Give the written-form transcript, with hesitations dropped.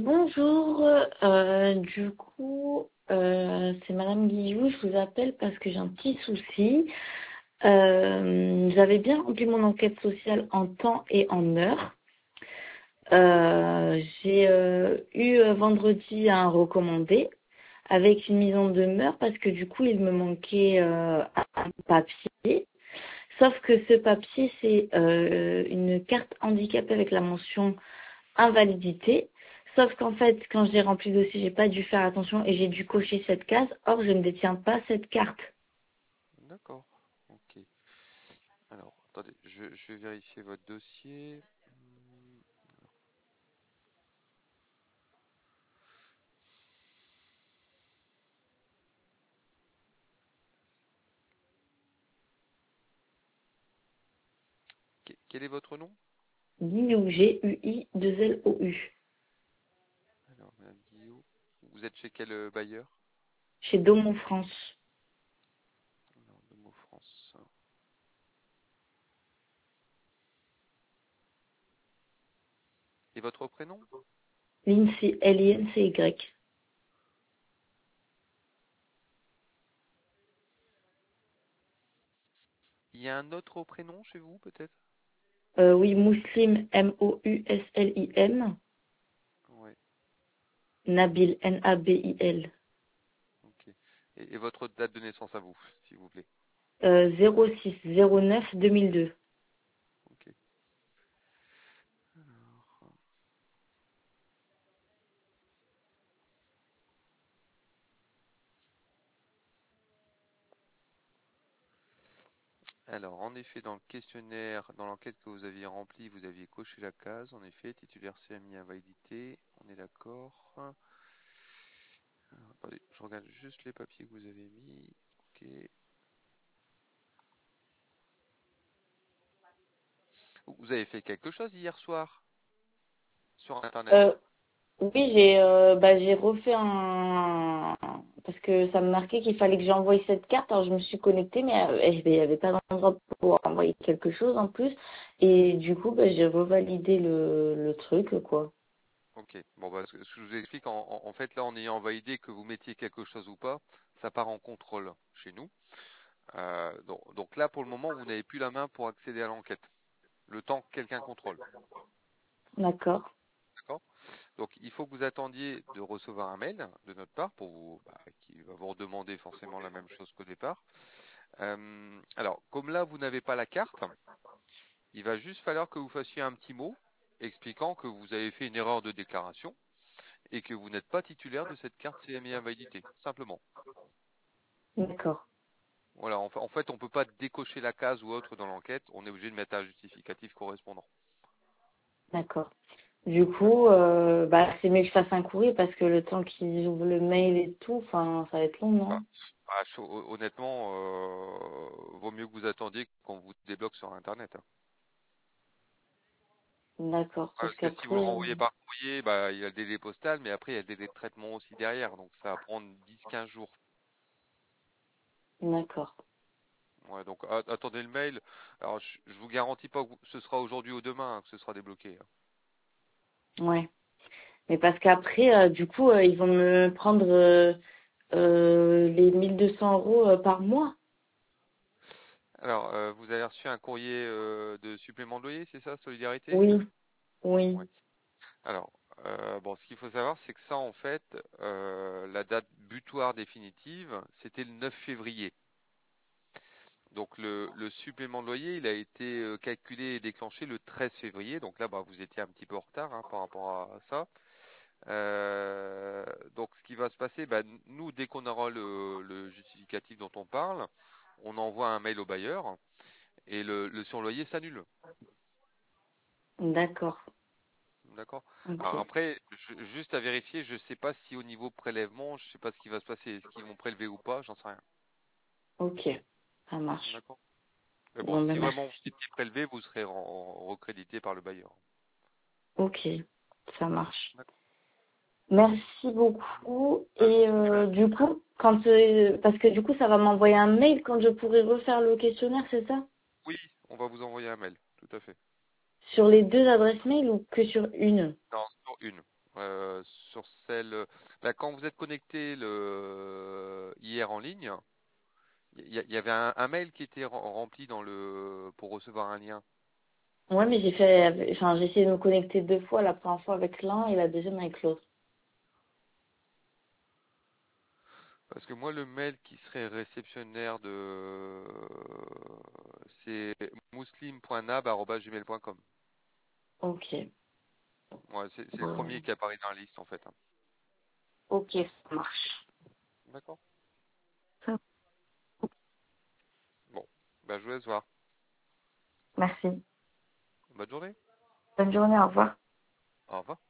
Bonjour, c'est Madame Guillou, je vous appelle parce que j'ai un petit souci. J'avais bien rempli mon enquête sociale en temps et en heure. J'ai eu vendredi un recommandé avec une mise en demeure parce que du coup il me manquait un papier. Sauf que ce papier c'est une carte handicapée avec la mention invalidité. Sauf qu'en fait, quand j'ai rempli le dossier, j'ai pas dû faire attention et j'ai dû cocher cette case. Or, je ne détiens pas cette carte. D'accord. Ok. Alors, attendez, je vais vérifier votre dossier. Quel est votre nom? Guillou, G-U-I-2-L-O-U. Alors, Madame Guillaume. Vous êtes chez quel bailleur? Chez Daumont France. Alors, de Mots France. Et votre prénom? Lindsay, L-I-N-C-Y. Il y a un autre prénom chez vous, peut-être? Oui, Mouslim, M-O-U-S-L-I-M. Ouais, Nabil, N-A-B-I-L. ok. Et votre date de naissance à vous, s'il vous plaît. 06-09-2002. Ok. Alors, en effet, dans le questionnaire, dans l'enquête que vous aviez remplie, vous aviez coché la case. En effet, titulaire CMI invalidité. On est d'accord. Alors, attendez, je regarde juste les papiers que vous avez mis. Ok. Vous avez fait quelque chose hier soir sur Internet? Euh, oui, j'ai refait un... Parce que ça me marquait qu'il fallait que j'envoie cette carte. Alors, je me suis connectée, mais il n'y avait pas d'endroit pour envoyer quelque chose en plus. Et du coup, j'ai revalidé le truc, quoi. Ok. Bon, bah, ce que je vous explique, en fait, là, en ayant validé que vous mettiez quelque chose ou pas, ça part en contrôle chez nous. Donc là, pour le moment, vous n'avez plus la main pour accéder à l'enquête. Le temps que quelqu'un contrôle. D'accord. D'accord? Donc, il faut que vous attendiez de recevoir un mail de notre part pour vous, qui va vous redemander forcément la même chose qu'au départ. Alors, comme là, vous n'avez pas la carte, il va juste falloir que vous fassiez un petit mot expliquant que vous avez fait une erreur de déclaration et que vous n'êtes pas titulaire de cette carte CMI invalidité, simplement. D'accord. Voilà, en fait, on ne peut pas décocher la case ou autre dans l'enquête, on est obligé de mettre un justificatif correspondant. D'accord. Du coup, D'accord? c'est mieux que je fasse un courrier parce que le temps qu'ils ouvrent le mail et tout, enfin, ça va être long, Bah, non? honnêtement, vaut mieux que vous attendiez qu'on vous débloque sur Internet, hein. D'accord. Parce Parce que si vous qu'après, le renvoyez par courrier, bah, il y a le délai postal, mais après, il y a le délai de traitement aussi derrière, donc ça va prendre 10-15 jours. d'accord. Ouais, donc attendez le mail. Alors, je vous garantis pas que ce sera aujourd'hui ou demain, hein, que ce sera débloqué, hein. Ouais. Mais parce qu'après, du coup, ils vont me prendre les 1 200 € par mois. Alors, vous avez reçu un courrier de supplément de loyer, c'est ça, Solidarité? Oui, oui. Ouais. Alors, bon, ce qu'il faut savoir, c'est que ça, en fait, la date butoir définitive, c'était le 9 février. Donc, le supplément de loyer, il a été calculé et déclenché le 13 février. Donc là, bah, vous étiez un petit peu en retard, hein, par rapport à ça. Donc, ce qui va se passer, bah, nous, dès qu'on aura le justificatif dont on parle, on envoie un mail au bailleur et le surloyer s'annule. D'accord. D'accord. Alors Ok. après, juste à vérifier, je ne sais pas si au niveau prélèvement, je ne sais pas ce qui va se passer, est-ce qu'ils vont prélever ou pas, j'en sais rien. Ok. Ça marche. D'accord. Mais bon, Bon, si ben vraiment vous merci. étiez prélevé, vous serez recrédité par le bailleur. Ok. Ça marche. D'accord. Merci beaucoup. Je Et vous en prie, madame. du coup, parce que du coup, ça va m'envoyer un mail quand je pourrai refaire le questionnaire, c'est ça? Oui, on va vous envoyer un mail, tout à fait. Sur les deux adresses mail ou que sur une? Non, sur une. sur celle. Bah, quand vous êtes connecté hier en ligne, il y avait un mail qui était rempli pour recevoir un lien. Ouais, mais j'ai essayé de me connecter 2 fois, la première fois avec l'un et la deuxième avec l'autre. Parce que moi, le mail qui serait réceptionnaire c'est muslim.nab@gmail.com. Ok. Ouais, c'est le Euh, premier qui apparaît dans la liste en fait, hein. ok, ça marche. D'accord. Ça- Bon, bah, je vous laisse voir. Merci. Bonne journée. Bonne journée, au revoir. Au revoir.